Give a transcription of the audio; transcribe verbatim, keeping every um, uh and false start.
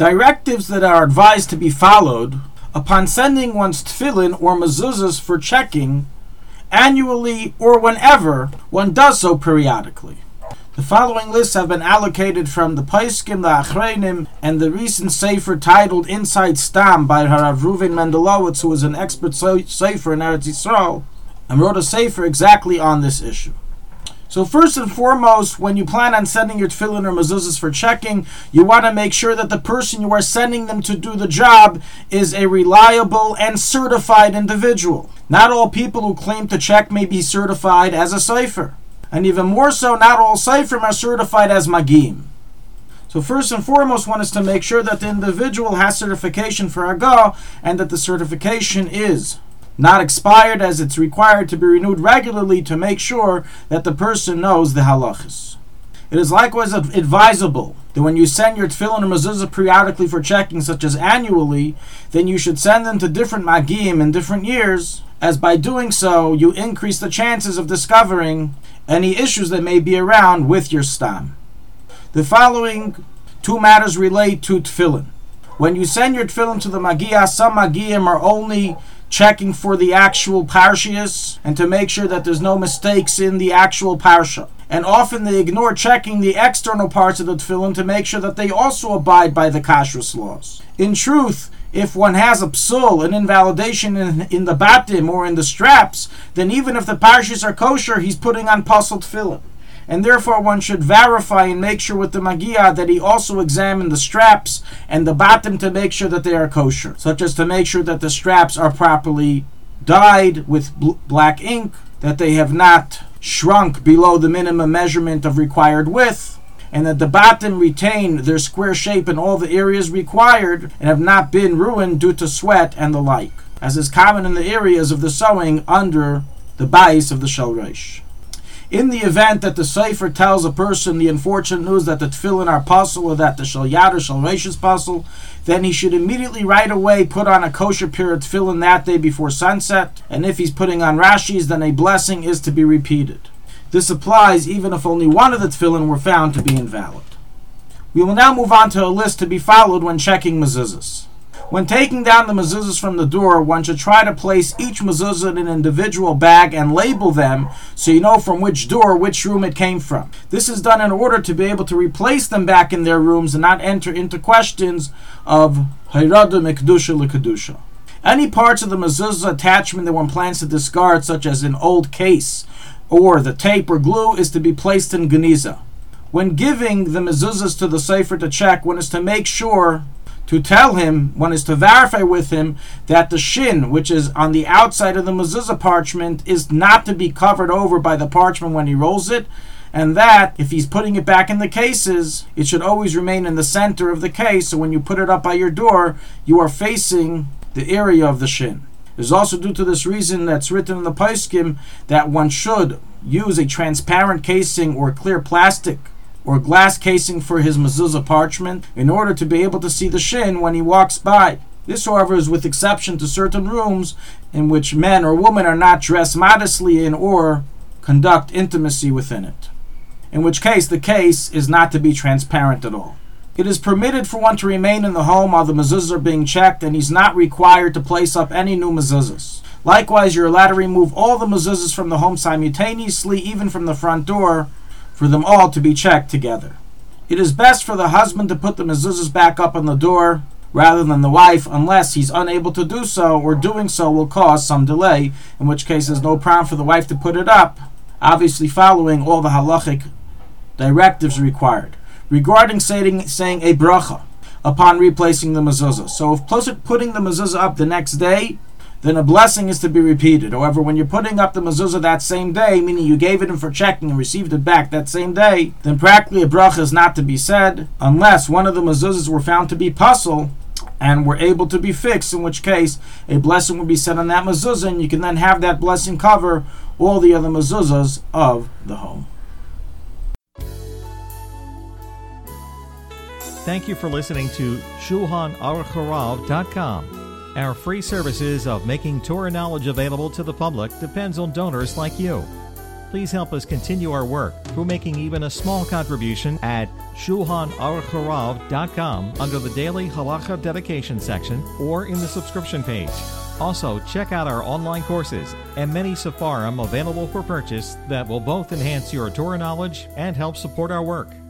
Directives that are advised to be followed upon sending one's tefillin or mezuzahs for checking annually or whenever one does so periodically. The following lists have been allocated from the Paiskim, the Achreinim, and the recent sefer titled Inside Stam by Harav Reuven Mendelowitz, who is an expert sefer in Eretz Yisrael, and wrote a sefer exactly on this issue. So first and foremost, when you plan on sending your tefillin or mezuzahs for checking, you want to make sure that the person you are sending them to do the job is a reliable and certified individual. Not all people who claim to check may be certified as a sefer. And even more so, not all seifrim are certified as magim. So first and foremost, one is to make sure that the individual has certification for Hagah, and that the certification is not expired, as it's required to be renewed regularly to make sure that the person knows the halachas. It is likewise advisable that when you send your tefillin or mezuzah periodically for checking, such as annually, then you should send them to different magim in different years, as by doing so, you increase the chances of discovering any issues that may be around with your stam. The following two matters relate to tefillin. When you send your tefillin to the Magiyah, some Magiyim are only checking for the actual parshias and to make sure that there's no mistakes in the actual parsha. And often they ignore checking the external parts of the tefillin to make sure that they also abide by the kashrus laws. In truth, if one has a psul, an invalidation in, in the batim or in the straps, then even if the parshas are kosher, he's putting on pasul tefillin. And therefore one should verify and make sure with the Magiyah that he also examined the straps and the batim to make sure that they are kosher, such as to make sure that the straps are properly dyed with bl- black ink, that they have not shrunk below the minimum measurement of required width, and that the batim retain their square shape in all the areas required and have not been ruined due to sweat and the like, as is common in the areas of the sewing under the bais of the shalreish. In the event that the sefer tells a person the unfortunate news that the tefillin are pasul or that the shalyad or shalreish is pasul, then he should immediately right away put on a kosher pair of tefillin that day before sunset, and if he's putting on rashis, then a blessing is to be repeated. This applies even if only one of the tefillin were found to be invalid. We will now move on to a list to be followed when checking mezuzahs. When taking down the mezuzahs from the door, one should try to place each mezuzah in an individual bag and label them so you know from which door, which room it came from. This is done in order to be able to replace them back in their rooms and not enter into questions of hayrada mikdusha lekadusha. Any parts of the mezuzah attachment that one plans to discard, such as an old case or the tape or glue, is to be placed in geniza. When giving the mezuzahs to the sefer to check, one is to make sure to tell him, one is to verify with him that the shin, which is on the outside of the mezuzah parchment, is not to be covered over by the parchment when he rolls it, and that if he's putting it back in the cases, it should always remain in the center of the case, so when you put it up by your door, you are facing the area of the shin. It is also due to this reason that's written in the Paiskim that one should use a transparent casing or clear plastic or glass casing for his mezuzah parchment in order to be able to see the shin when he walks by. This, however, is with exception to certain rooms in which men or women are not dressed modestly in or conduct intimacy within it, in which case the case is not to be transparent at all. It is permitted for one to remain in the home while the mezuzahs are being checked, and he's not required to place up any new mezuzahs. Likewise, you're allowed to remove all the mezuzahs from the home simultaneously, even from the front door, for them all to be checked together. It is best for the husband to put the mezuzahs back up on the door rather than the wife, unless he's unable to do so, or doing so will cause some delay, in which case there's no problem for the wife to put it up, obviously following all the halachic directives required. Regarding saying, saying a bracha upon replacing the mezuzah. So if putting the mezuzah up the next day, then a blessing is to be repeated. However, when you're putting up the mezuzah that same day, meaning you gave it in for checking and received it back that same day, then practically a bracha is not to be said unless one of the mezuzahs were found to be pasul and were able to be fixed, in which case a blessing will be said on that mezuzah, and you can then have that blessing cover all the other mezuzahs of the home. Thank you for listening to Shulchan Aruch Harav dot com. Our free services of making Torah knowledge available to the public depends on donors like you. Please help us continue our work through making even a small contribution at shulchan aruch harav dot com under the Daily Halacha Dedication section or in the subscription page. Also, check out our online courses and many sefarim available for purchase that will both enhance your Torah knowledge and help support our work.